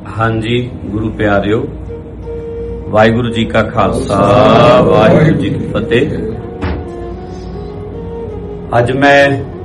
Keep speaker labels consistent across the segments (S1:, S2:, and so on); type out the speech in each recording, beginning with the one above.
S1: हाँ जी गुरु प्यारिओ, वाहिगुरु जी का खालसा वाहिगुरु जी की फतेह। अज मैं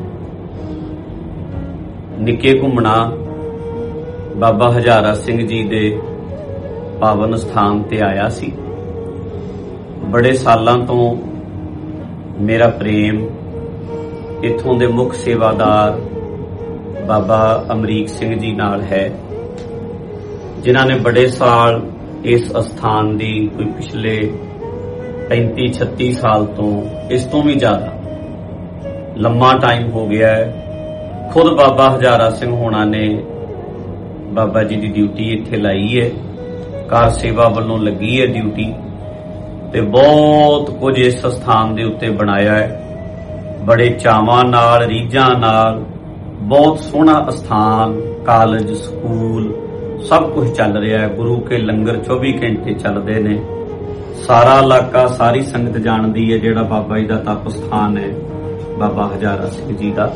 S1: निके घुमना बाबा हजारा सिंह जी दे पावन स्थान ते आया सी। बड़े सालां तो मेरा प्रेम इत्थों दे मुख सेवादार बाबा अमरीक सिंह जी नाल है, जिन्हां ने बड़े साल इस स्थान दी कोई पिछले 35-36 साल तो इस तो भी ज्यादा लंबा टाइम हो गया है। खुद बाबा हजारा सिंह होना ने बाबा जी की ड्यूटी इत्थे लाई है, कार सेवा वालों लगी है ड्यूटी, ते बहुत कुछ इस स्थान दे उत्ते बनाया है। बड़े चावां नाल रीझां नाल बहुत सोहना स्थान, कॉलेज स्कूल सब कुछ चल रहा है। गुरु के लंगर 24 घंटे चलते ने। सारा इलाका सारी संगत जानती है जिहड़ा बाबा जी का तप स्थान है बाबा हजारा सिंह जी का।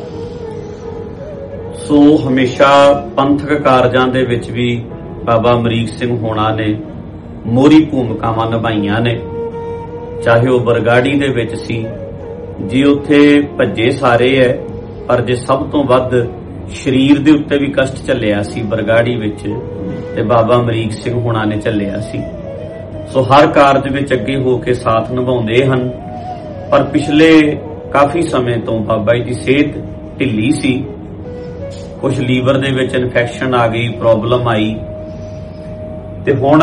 S1: सो हमेशा पंथक कारजां दे विच भी बाबा अमरीक सिंह होना ने मोहरी भूमिकावां निभाईआं ने। चाहे वह बरगाड़ी दे विच सी जी, उत्थे भज्जे सारे है, पर जे सब तो वध शरीर दे उत्ते भी कष्ट झल्लिया सी बरगाड़ी विच, ते बाबा अमरीक सिंह होना ने झल्लिया सी। सो हर कारज विच अगे हो के साथ निभाउंदे हन। पर पिछले काफी समय तो बाबा जी की सेहत ढिली सी, कुछ लीवर दे विच इन्फेक्शन आ गई, प्रॉब्लम आई, ते हुण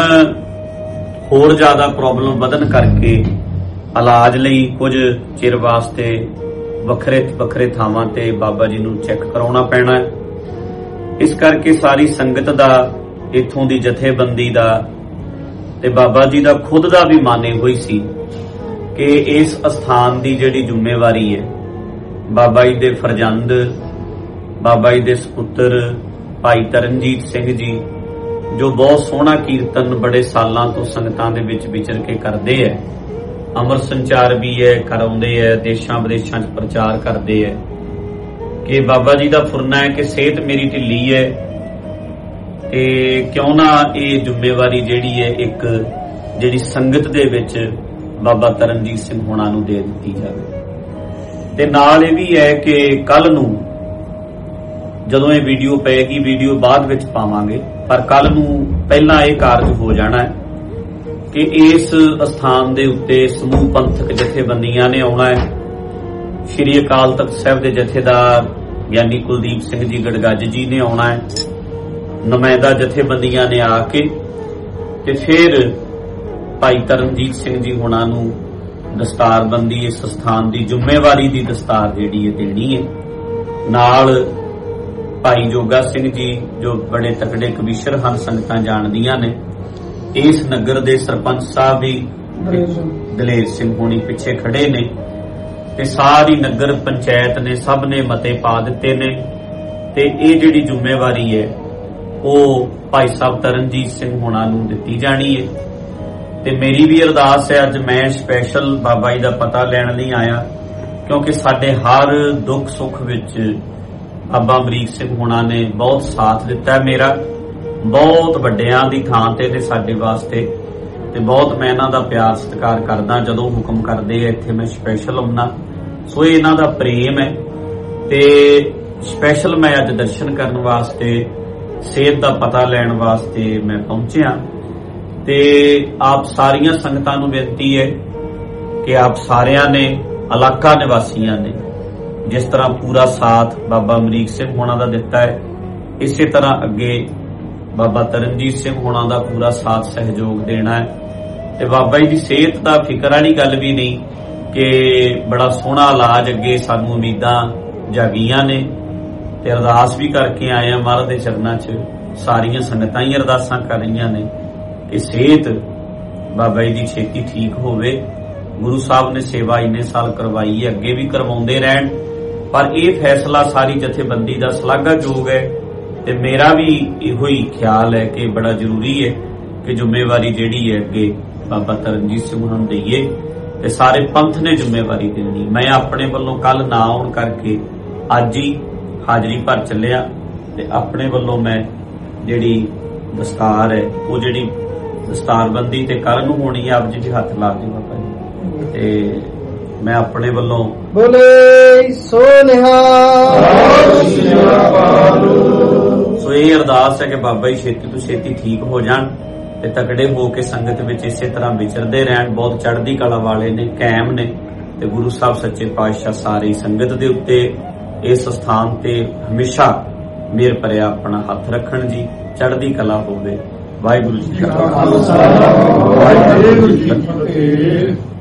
S1: होर ज्यादा प्रॉब्लम वधन करके इलाज लई कुछ चिर वास्ते वखरे वखरे थावां ते बाबा जी नूं चैक कराउणा पैना है। इस करके सारी संगत दा, इत्थों दी जथेबंदी दा ते बाबा जी दा खुद दा भी माने हुई सी कि इस स्थान दी जिहड़ी जिम्मेवारी है बाबा जी दे फरजंद, बाबा जी दे सपुत्र भाई तरनजीत सिंह जी, जो बहुत सोहना कीर्तन बड़े सालां तो संगतां दे विच विचर के करदे है, अमर संचार भी है कराउंदे है, देशां विदेशां च प्रचार करदे है, कि बाबा जी दा फुरना है कि सेहत मेरी ढिली है ते क्यों ना ये जिम्मेवारी जिहड़ी है एक जिहड़ी संगत दे विच बाबा तरनजीत सिंह होना नूं दे दित्ती जावे। ते नाल ये भी है कि कल नूं जदों ये वीडियो पेगी, वीडियो बाद विच पावांगे, पर कल नूं पहला ये कारज हो जाना है कि इस स्थान दे उत्ते समूह पंथक जथेबंदियां ने आउणा है। श्री अकाल तख्त साहिब दे जथेदार ज्ञानी कुलदीप सिंह जी गड़गज जी ने आउणा है, नुमाइंदा जथेबंदियां ने आके ते फिर भाई तरनजीत सिंह जी होना नूं दस्तारबंदी, इस स्थान दी जिम्मेवारी दी दस्तार जिहड़ी है देनी है। नाल भाई जोगा सिंह जी जो बड़े तकड़े कबीशर हन, संगतां जानदियां ने। इस नगर दे सरपंच साहब भी दलेर सिंह होनी पिछे खड़े ने, ते सारी नगर पंचायत ने सब ने मते पा दिते ने, ते ये जिहड़ी जिम्मेवारी है वो भाई साहब तरनजीत सिंह होना नूं दित्ती जानी है। ते मेरी भी अरदास है, अज मैं स्पैशल बाबा जी दा पता लैण लई आया, क्योंकि साडे हर दुख सुख विच बाबा अमरीक सिंह होना ने बहुत साथ दिता है मेरा, बहुत वड्डियां दी थां ते साडे वास्ते, ते बहुत मैं इन्हां दा प्यार सत्कार करदा। जदों हुक्म करदे इत्थे मैं स्पैशल आउणा, सो इन्हां दा प्रेम है। ते स्पैशल मैं अज दर्शन करन वास्ते, सेहत दा पता लैण वास्ते मैं पहुंचिया। ते आप सारियां संगतां नूं बेनती है कि आप सारियां ने, इलाका निवासियां ने जिस तरह पूरा साथ बाबा अमरीक सिंह होना दा दिता है, इसे तरह अगे बाबा तरनजीत सिंह होना दा पूरा साथ सहयोग देना है। ते बाबा जी की सेहत दा फिक्र वाली गल भी नहीं कि बड़ा सोहना इलाज अगे सानू उम्मीदां जागियां ने, ते अरदास भी करके आए हैं महाराज दे चरनां च। सारियां संगतां ही अरदासां कर रहीआं ने कि सेहत बाबा जी की छेती ठीक होवे। गुरु साहब ने सेवा इन्ने साल करवाई है, अगे भी करवाउंदे रहण, पर यह फैसला सारी जथेबंदी का सलाघायोग है। ते मेरा भी इहो ही ख्याल है कि बड़ा जरूरी है कि जिम्मेवारी जिहड़ी है अगे बाबा तरनजीत सिंह नूं दईए, ते सारे पंथ ने जिम्मेवारी देनी। मैं अपने वल्लों कल ना आउण करके अज ही हाजरी भर चलिया, ते अपने वल्लों मैं जिहड़ी ਦਸਤਾਰ ਹੈ ਉਹ ਜਿਹੜੀ ਦਸਤਾਰਬੰਦੀ ਤੇ ਕੱਲ ਨੂੰ ਹੋਣੀ ਹੈ, ਆਪ ਜੀ ਦੇ ਹੱਥ ਲਾ ਕੇ ਬਾਬਾ ਜੀ। ਤੇ ਮੈਂ ਆਪਣੇ ਵੱਲੋਂ
S2: ਬੋਲੇ ਸੋ ਨਿਹਾਲ।
S1: ਸੋ ਇਹ ਅਰਦਾਸ ਹੈ ਕਿ ਬਾਬਾ ਜੀ ਛੇਤੀ ਤੋਂ ਛੇਤੀ ਠੀਕ ਹੋ ਜਾਣ ਤੇ ਤਕੜੇ ਹੋ ਕੇ ਸੰਗਤ ਵਿੱਚ ਇਸੇ ਤਰ੍ਹਾਂ ਵਿਚਰਦੇ ਰਹਿਣ। ਬਹੁਤ ਚੜ੍ਹਦੀ ਕਲਾ ਵਾਲੇ ਨੇ, ਕਾਇਮ ਨੇ, ਤੇ ਗੁਰੂ ਸਾਹਿਬ ਸੱਚੇ ਪਾਤਸ਼ਾਹ ਸਾਰੀ ਸੰਗਤ ਦੇ ਉੱਤੇ ਇਸ ਸਥਾਨ ਤੇ ਹਮੇਸ਼ਾ ਮਿਹਰ ਭਰਿਆ ਆਪਣਾ ਹੱਥ ਰੱਖਣ ਜੀ। ਚੜ੍ਹਦੀ ਕਲਾ ਹੋਵੇ। ਵਾਹਿਗੁਰੂ ਜੀ ਕਾ ਖਾਲਸਾ, ਵਾਹਿਗੁਰੂ ਜੀ ਕੀ ਫਤਿਹ।